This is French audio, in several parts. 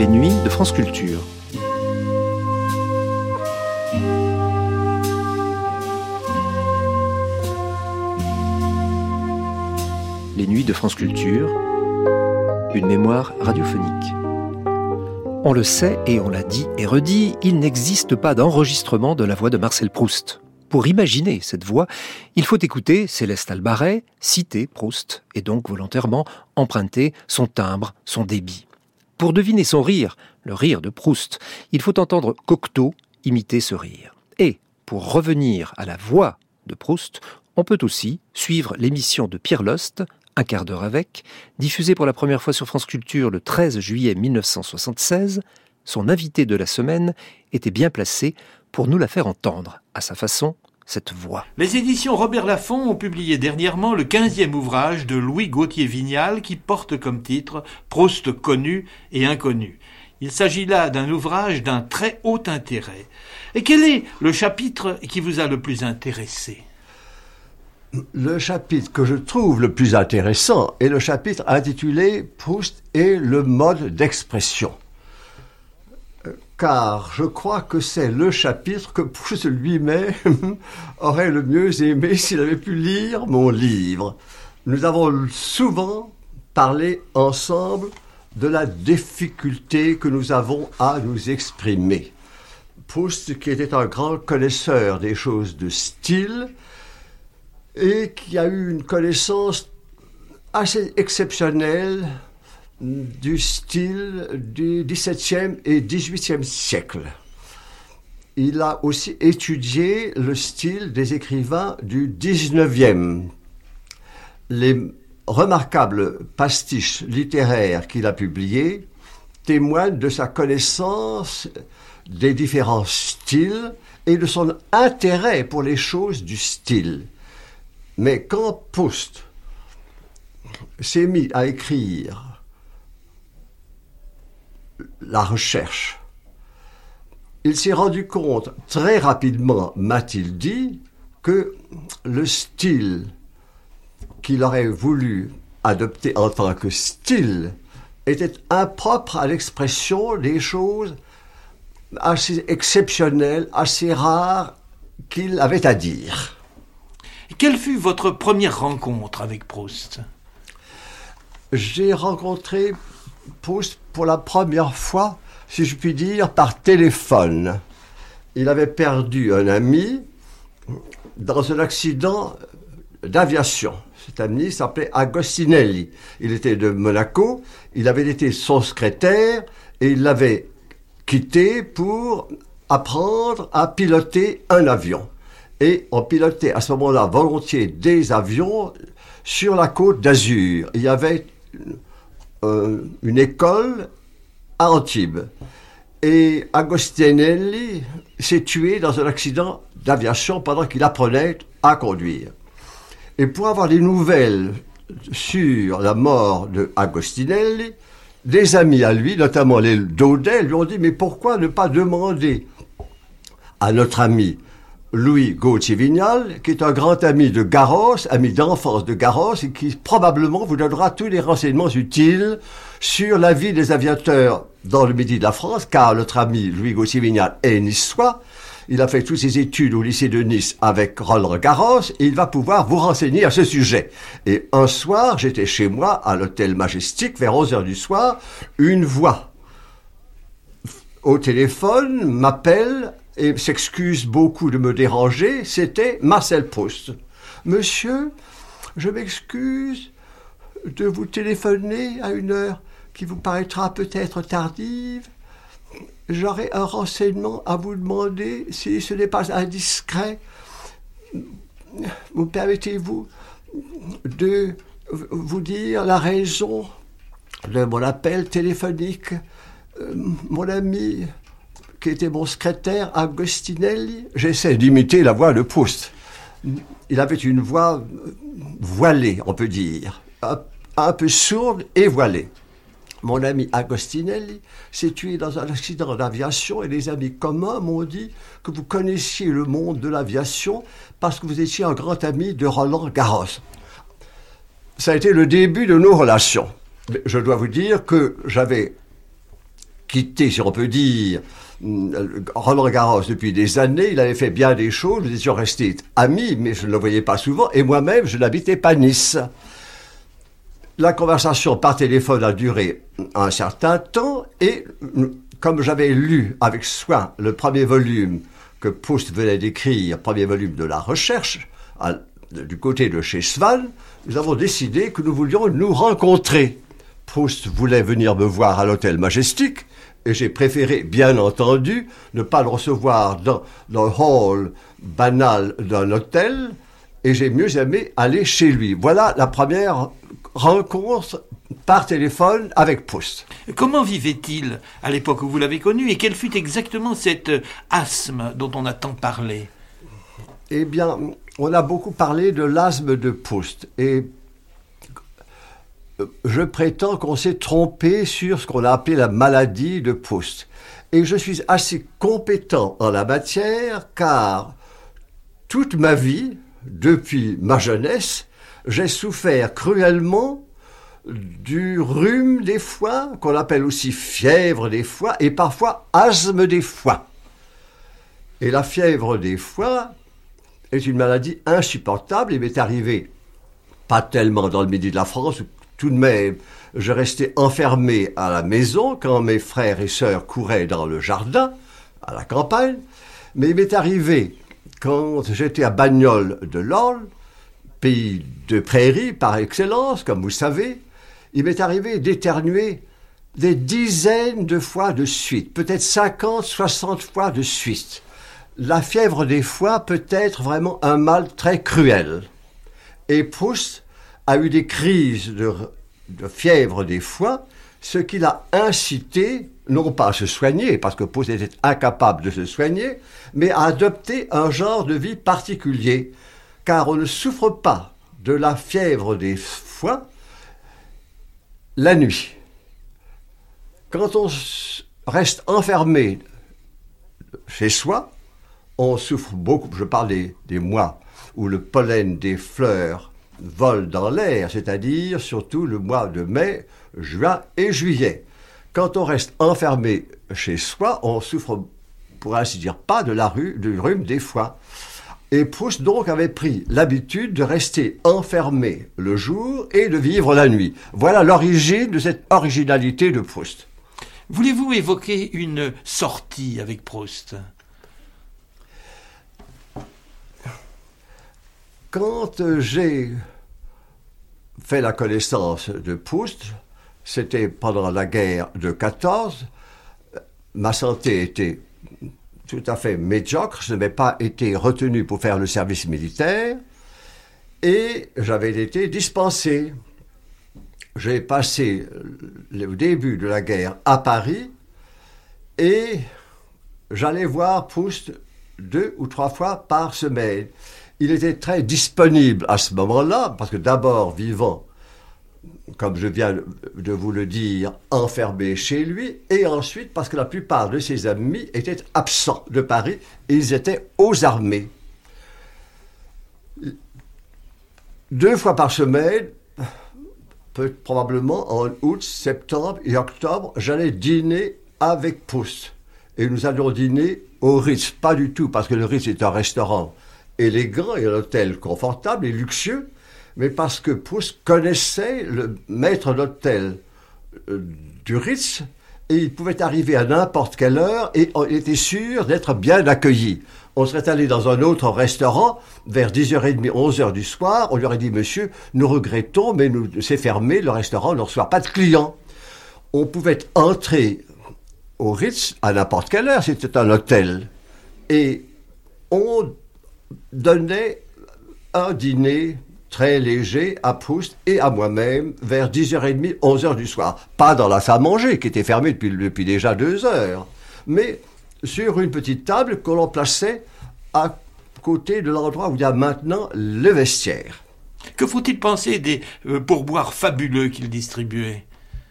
nuits de France Culture. Les nuits de France Culture, une mémoire radiophonique. On le sait et on l'a dit et redit, il n'existe pas d'enregistrement de la voix de Marcel Proust. Pour imaginer cette voix, il faut écouter Céleste Albaret citer Proust et donc volontairement emprunter son timbre, son débit. Pour deviner son rire, le rire de Proust, il faut entendre Cocteau imiter ce rire. Et pour revenir à la voix de Proust, on peut aussi suivre l'émission de Pierre Lost, Un quart d'heure avec, diffusée pour la première fois sur France Culture le 13 juillet 1976. Son invité de la semaine était bien placé pour nous la faire entendre, à sa façon, cette voix. Les éditions Robert Laffont ont publié dernièrement le 15e ouvrage de Louis Gauthier-Vignal qui porte comme titre « Proust connu et inconnu ». Il s'agit là d'un ouvrage d'un très haut intérêt. Et quel est le chapitre qui vous a le plus intéressé ? Le chapitre que je trouve le plus intéressant est le chapitre intitulé « Proust et le mode d'expression ». Car je crois que c'est le chapitre que Proust lui-même aurait le mieux aimé s'il avait pu lire mon livre. Nous avons souvent parlé ensemble de la difficulté que nous avons à nous exprimer. Proust, qui était un grand connaisseur des choses de style et qui a eu une connaissance assez exceptionnelle du style du XVIIe et XVIIIe siècle. Il a aussi étudié le style des écrivains du XIXe. Les remarquables pastiches littéraires qu'il a publiés témoignent de sa connaissance des différents styles et de son intérêt pour les choses du style. Mais quand Proust s'est mis à écrire la recherche, il s'est rendu compte très rapidement, m'a-t-il dit, que le style qu'il aurait voulu adopter en tant que style était impropre à l'expression des choses assez exceptionnelles, assez rares qu'il avait à dire. Quelle fut votre première rencontre avec Proust ? J'ai rencontré Proust pour la première fois, si je puis dire, par téléphone. Il avait perdu un ami dans un accident d'aviation. Cet ami s'appelait Agostinelli. Il était de Monaco, il avait été son secrétaire et il l'avait quitté pour apprendre à piloter un avion. Et on pilotait à ce moment-là volontiers des avions sur la côte d'Azur. Il y avait une école à Antibes. Et Agostinelli s'est tué dans un accident d'aviation pendant qu'il apprenait à conduire. Et pour avoir des nouvelles sur la mort de Agostinelli, des amis à lui, notamment les Daudet, lui ont dit « Mais pourquoi ne pas demander à notre ami Louis Gauthier-Vignal, qui est un grand ami de Garros, ami d'enfance de Garros, et qui probablement vous donnera tous les renseignements utiles sur la vie des aviateurs dans le midi de la France, car notre ami Louis Gauthier-Vignal est niçois. Il a fait toutes ses études au lycée de Nice avec Roland Garros, et il va pouvoir vous renseigner à ce sujet. » Et un soir, j'étais chez moi, à l'hôtel Majestic, vers 11h du soir, une voix au téléphone m'appelle et s'excuse beaucoup de me déranger, c'était Marcel Proust. « Monsieur, je m'excuse de vous téléphoner à une heure qui vous paraîtra peut-être tardive. J'aurais un renseignement à vous demander, si ce n'est pas indiscret. Vous permettez-vous de vous dire la raison de mon appel téléphonique ? Mon ami, qui était mon secrétaire, Agostinelli, j'essaie d'imiter la voix de Proust. Il avait une voix voilée, on peut dire, un peu sourde et voilée. Mon ami Agostinelli s'est tué dans un accident d'aviation et les amis communs m'ont dit que vous connaissiez le monde de l'aviation parce que vous étiez un grand ami de Roland Garros. Ça a été le début de nos relations. Je dois vous dire que j'avais quitté, si on peut dire, Roland-Garros depuis des années. Il avait fait bien des choses. Nous étions restés amis, mais je ne le voyais pas souvent. Et moi-même, je n'habitais pas Nice. La conversation par téléphone a duré un certain temps. Et comme j'avais lu avec soin le premier volume que Proust venait d'écrire, premier volume de la recherche, du côté de chez Swann, nous avons décidé que nous voulions nous rencontrer. Proust voulait venir me voir à l'hôtel Majestic, et j'ai préféré, bien entendu, ne pas le recevoir dans le hall banal d'un hôtel, et j'ai mieux aimé aller chez lui. Voilà la première rencontre par téléphone avec Proust. Comment vivait-il à l'époque où vous l'avez connu, et quel fut exactement cet asthme dont on a tant parlé? Eh bien, on a beaucoup parlé de l'asthme de Proust, et je prétends qu'on s'est trompé sur ce qu'on a appelé la maladie de Proust. Et je suis assez compétent en la matière, car toute ma vie, depuis ma jeunesse, j'ai souffert cruellement du rhume des foies, qu'on appelle aussi fièvre des foies, et parfois asthme des foies. Et la fièvre des foies est une maladie insupportable. Il m'est arrivé, pas tellement dans le midi de la France, où tout de même, je restais enfermé à la maison quand mes frères et sœurs couraient dans le jardin, à la campagne. Mais il m'est arrivé, quand j'étais à Bagnoles de l'Orne, pays de prairies par excellence, comme vous savez, il m'est arrivé d'éternuer des dizaines de fois de suite, peut-être 50, 60 fois de suite. La fièvre des foies peut être vraiment un mal très cruel. Et Proust a eu des crises de fièvre des foies, ce qui l'a incité, non pas à se soigner, parce que Proust était incapable de se soigner, mais à adopter un genre de vie particulier, car on ne souffre pas de la fièvre des foies la nuit. Quand on reste enfermé chez soi, on souffre beaucoup. Je parle des mois où le pollen des fleurs vole dans l'air, c'est-à-dire surtout le mois de mai, juin et juillet. Quand on reste enfermé chez soi, on souffre, pour ainsi dire, pas du rhume des foies. Et Proust donc avait pris l'habitude de rester enfermé le jour et de vivre la nuit. Voilà l'origine de cette originalité de Proust. Voulez-vous évoquer une sortie avec Proust ? Quand j'ai fait la connaissance de Proust, c'était pendant la guerre de 14, ma santé était tout à fait médiocre, je n'avais pas été retenu pour faire le service militaire et j'avais été dispensé. J'ai passé le début de la guerre à Paris et j'allais voir Proust 2 ou 3 fois par semaine. Il était très disponible à ce moment-là, parce que d'abord vivant, comme je viens de vous le dire, enfermé chez lui, et ensuite parce que la plupart de ses amis étaient absents de Paris, et ils étaient aux armées. 2 fois par semaine, probablement en août, septembre et octobre, j'allais dîner avec Proust. Et nous allions dîner au Ritz, pas du tout, parce que le Ritz est un restaurant élégant et un hôtel confortable et luxueux, mais parce que Proust connaissait le maître d'hôtel du Ritz et il pouvait arriver à n'importe quelle heure et on était sûr d'être bien accueilli. On serait allé dans un autre restaurant vers 10h30, 11h du soir, on lui aurait dit « Monsieur, nous regrettons, mais c'est fermé, le restaurant ne reçoit pas de clients ». On pouvait entrer au Ritz à n'importe quelle heure, c'était un hôtel, et on donnait un dîner très léger à Proust et à moi-même vers 10h30, 11h du soir. Pas dans la salle à manger qui était fermée depuis déjà 2 heures, mais sur une petite table que l'on plaçait à côté de l'endroit où il y a maintenant le vestiaire. Que faut-il penser des pourboires fabuleux qu'il distribuait ?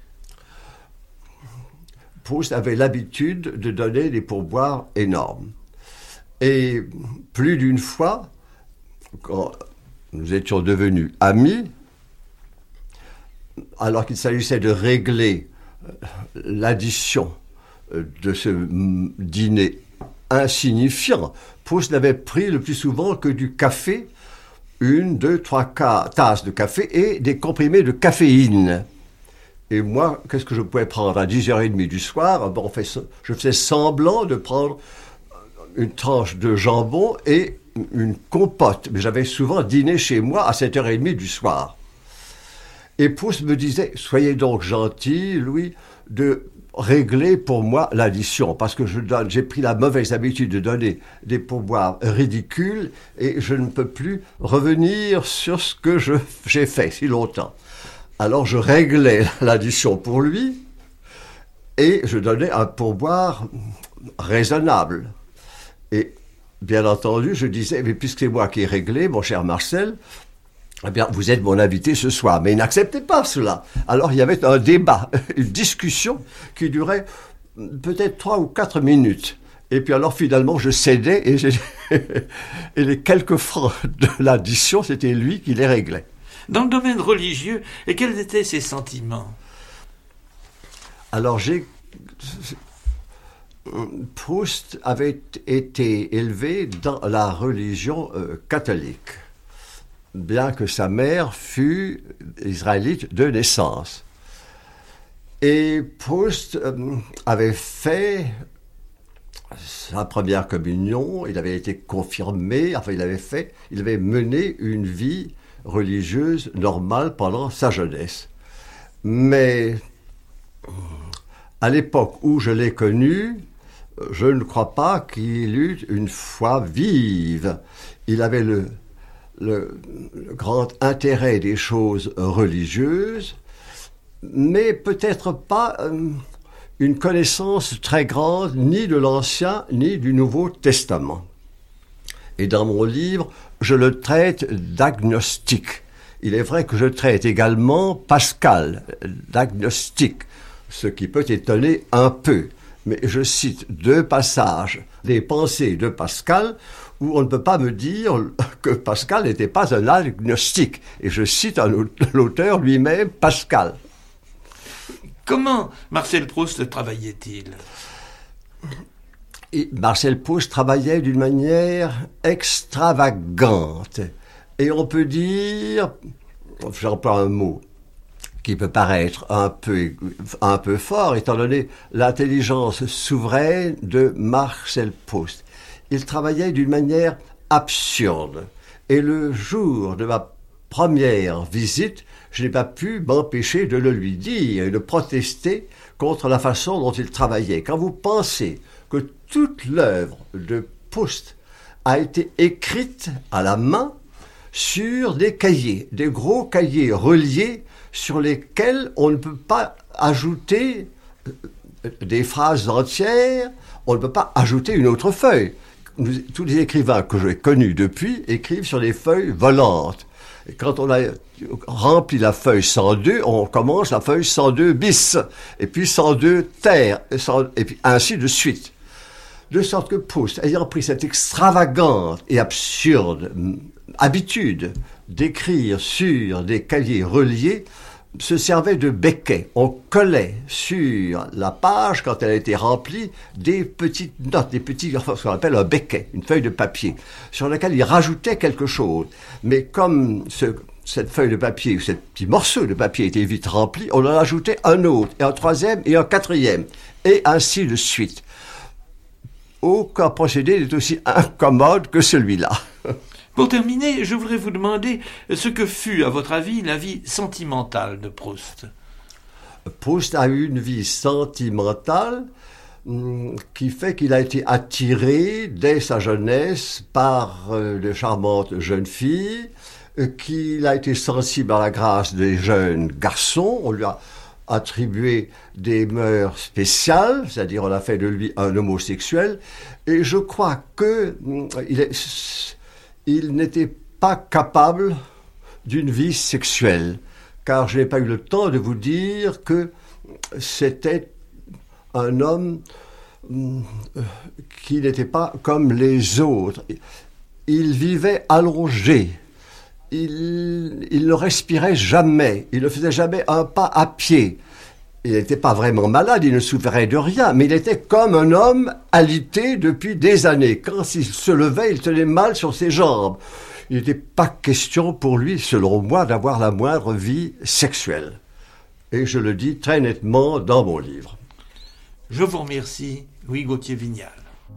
Proust avait l'habitude de donner des pourboires énormes. Et plus d'une fois, quand nous étions devenus amis, alors qu'il s'agissait de régler l'addition de ce dîner insignifiant. Proust n'avait pris le plus souvent que du café, 1, 2, 3 tasses de café et des comprimés de caféine. Et moi, qu'est-ce que je pouvais prendre à 10h30 du soir? Je faisais semblant de prendre une tranche de jambon et une compote. Mais j'avais souvent dîné chez moi à 7h30 du soir. Et Proust me disait, soyez donc gentil, Louis, de régler pour moi l'addition, parce que j'ai pris la mauvaise habitude de donner des pourboires ridicules et je ne peux plus revenir sur ce que j'ai fait si longtemps. Alors je réglais l'addition pour lui et je donnais un pourboire raisonnable. Et bien entendu, je disais, mais puisque c'est moi qui ai réglé, mon cher Marcel, eh bien, vous êtes mon invité ce soir. Mais il n'acceptait pas cela. Alors, il y avait un débat, une discussion qui durait peut-être 3 ou 4 minutes. Et puis alors, finalement, je cédais et, et les quelques francs de l'addition, c'était lui qui les réglait. Dans le domaine religieux, et quels étaient ses sentiments? Alors, Proust avait été élevé dans la religion catholique, bien que sa mère fût israélite de naissance. Et Proust avait fait sa première communion, il avait été confirmé, il avait mené une vie religieuse normale pendant sa jeunesse. Mais à l'époque où je l'ai connu, je ne crois pas qu'il eût une foi vive. Il avait le grand intérêt des choses religieuses, mais peut-être pas une connaissance très grande ni de l'Ancien ni du Nouveau Testament. Et dans mon livre, je le traite d'agnostique. Il est vrai que je traite également Pascal, d'agnostique, ce qui peut étonner un peu. Mais je cite 2 passages des pensées de Pascal où on ne peut pas me dire que Pascal n'était pas un agnostique. Et je cite l'auteur lui-même, Pascal. Comment Marcel Proust travaillait-il? Et Marcel Proust travaillait d'une manière extravagante. Et on peut dire, j'emploie un mot qui peut paraître un peu fort, étant donné l'intelligence souveraine de Marcel Proust. Il travaillait d'une manière absurde. Et le jour de ma première visite, je n'ai pas pu m'empêcher de le lui dire et de protester contre la façon dont il travaillait. Quand vous pensez que toute l'œuvre de Proust a été écrite à la main sur des cahiers, des gros cahiers reliés sur lesquels on ne peut pas ajouter des phrases entières, on ne peut pas ajouter une autre feuille. Tous les écrivains que j'ai connus depuis écrivent sur des feuilles volantes. Et quand on a rempli la feuille 102, on commence la feuille 102 bis, et puis 102 terre, et puis ainsi de suite. De sorte que Proust, ayant pris cette extravagante et absurde habitude d'écrire sur des cahiers reliés, se servait de becquets. On collait sur la page, quand elle a été remplie, des petites notes, ce qu'on appelle un becquet, une feuille de papier, sur laquelle il rajoutait quelque chose. Mais comme cette feuille de papier, ou ce petit morceau de papier était vite rempli, on en ajoutait un autre, et un troisième, et un quatrième, et ainsi de suite. Aucun procédé n'est aussi incommode que celui-là. Pour terminer, je voudrais vous demander ce que fut, à votre avis, la vie sentimentale de Proust. Proust a eu une vie sentimentale qui fait qu'il a été attiré dès sa jeunesse par de charmantes jeunes filles, qu'il a été sensible à la grâce des jeunes garçons. On lui a attribué des mœurs spéciales, c'est-à-dire on a fait de lui un homosexuel, et je crois qu'il n'était pas capable d'une vie sexuelle, car je n'ai pas eu le temps de vous dire que c'était un homme qui n'était pas comme les autres. Il vivait allongé, il ne respirait jamais, il ne faisait jamais un pas à pied. Il n'était pas vraiment malade, il ne souffrait de rien, mais il était comme un homme alité depuis des années. Quand il se levait, il tenait mal sur ses jambes. Il n'était pas question pour lui, selon moi, d'avoir la moindre vie sexuelle. Et je le dis très nettement dans mon livre. Je vous remercie, Louis Gauthier-Vignal.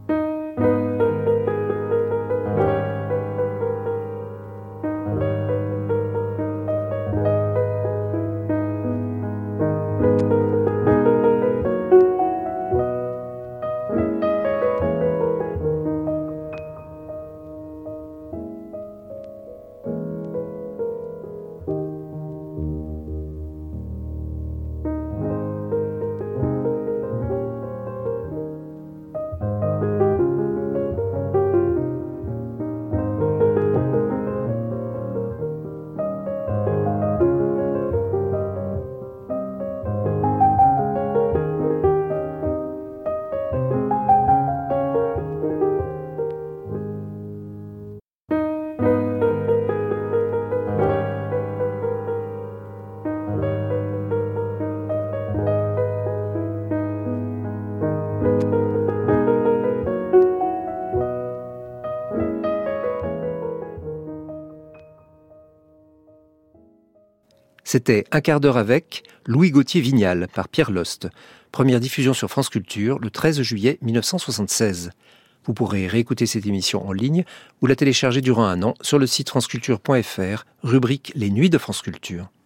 C'était Un quart d'heure avec Louis Gauthier-Vignal par Pierre Lost. Première diffusion sur France Culture le 13 juillet 1976. Vous pourrez réécouter cette émission en ligne ou la télécharger durant un an sur le site franceculture.fr, rubrique Les Nuits de France Culture.